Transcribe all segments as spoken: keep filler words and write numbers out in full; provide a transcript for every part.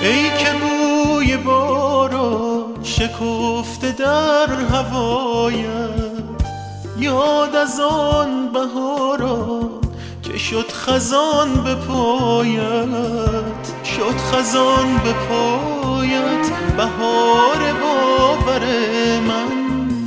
ای که بوی باران شکفته در هوایت، یاد از آن بهاران که شد خزان به پایت، شد خزان به پایت. بهار باور من،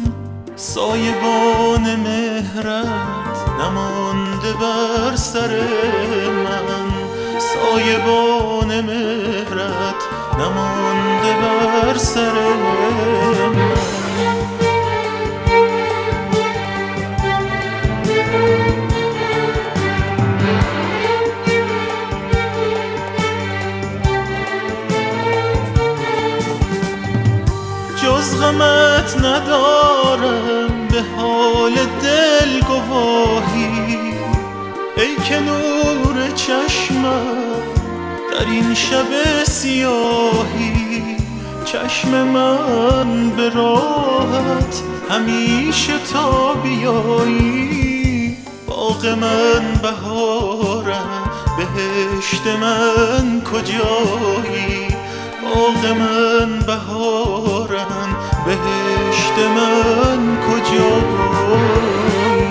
سایبان مهرت نمانده بر سر من، سایبان مهرت نمانده بر سر من. جز غمت ندارم به حال دل گواهی، ای که نور چشمم در این شب سیاهی. چشم من به راحت همیشه تا بیایی، باغ من بهارم بهشت من کجایی، باغ من بهارم بهشت من کجایی.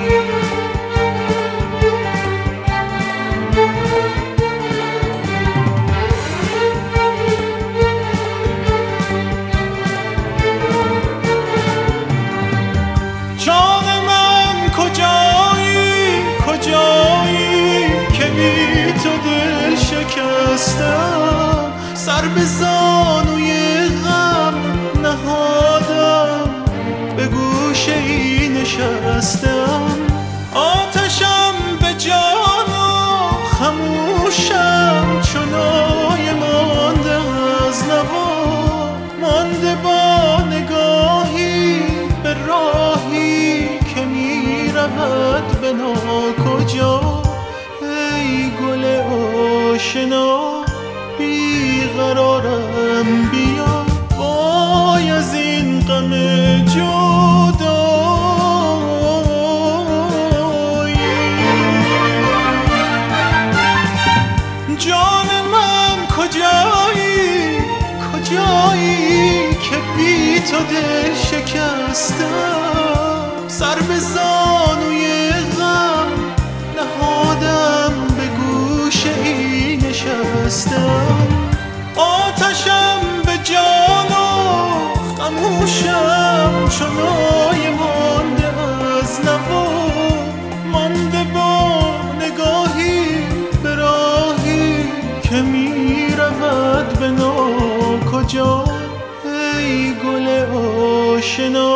جان من کجایی کجایی که بی تو دل شکستم، سر به زانوی غم نهادم به گوشه ای نشستم. آتشم به جان و خموشم چنای مانده از نوا، مانده با نگاهی به راهی که می رود به ناکجا. ای گل آشنا بیقرارم بیا، وای از این غم جدایی. جان من کجایی کجایی که بی تو دل شکستم، سر به زانوی غم نهادم به گوشه ای نشستم. آتشم به جان و خموشم چنای مانده از نوا، مانده با نگاهی به راهی که می رود به ناکجا. ای گل آشنا